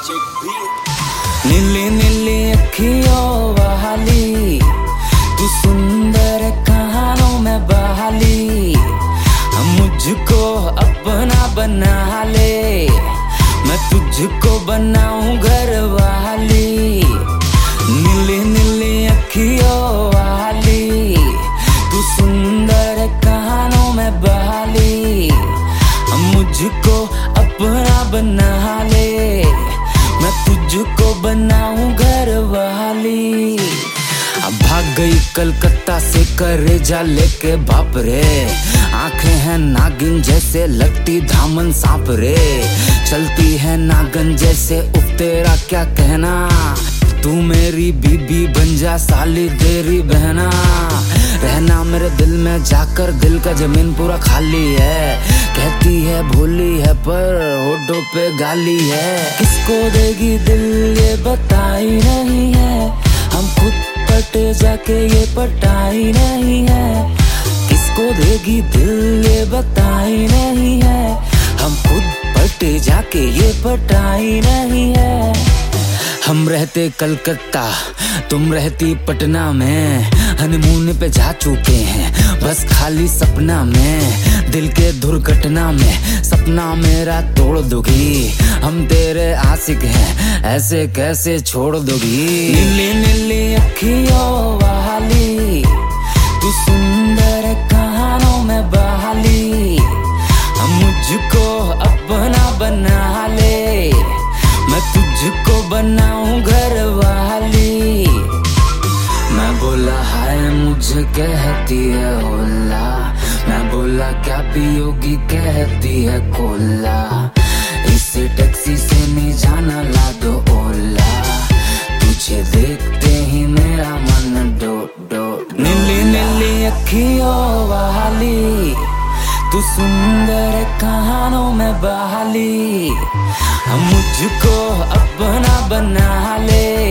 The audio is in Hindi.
नीली नीली अखियों वाली तू सुंदर कहानों में बहाली, हम मुझको अपना बना ले, मैं तुझको बनाऊं घर वाली। नीली नीली अखियों वाली तू सुंदर कहानों में बहाली, हम मुझको अपना बना ले, मैं तुझको बनाऊं घर वाली। अब भाग गई कलकत्ता से करेजा लेके बाप रे, आंखें हैं नागिन जैसे लगती धामन सांप रे, चलती है नागन जैसे उफ तेरा क्या कहना, तू मेरी बीबी बन जा साली तेरी बहना, रहना मेरे दिल में जाकर, दिल का जमीन पूरा खाली है, कहती है भोली है पर होठों पे गाली है, किसको देगी दिल ये बताई नहीं है, हम खुद पटे जाके ये पटाई नहीं है, किसको देगी दिल ये बताई नहीं है, हम खुद पटे जाके ये पटाई नहीं है। हम रहते कलकत्ता तुम रहती पटना में, हनीमून पे जा चुके हैं बस खाली सपना में, दिल के दुर्घटना में सपना मेरा तोड़ दोगी, हम तेरे आशिक हैं ऐसे कैसे छोड़ दोगी। नीली नीली अखियों वाली तू सुंदर कहानों में बहाली, हम मुझको अपना बना ले, मैं तुझको बनाऊं घर वाली। मैं बोला हाय मुझे कहती है होला, मैं बोला क्या पियोगी कहती है कोला, इसे टैक्सी से नहीं जाना ला दो ओला, तुझे देखते ही मेरा मन डो डो। नीली नीली अखियों वाली तू सुंदर कहानों में बहाली, हम मुझको अपना बना ले,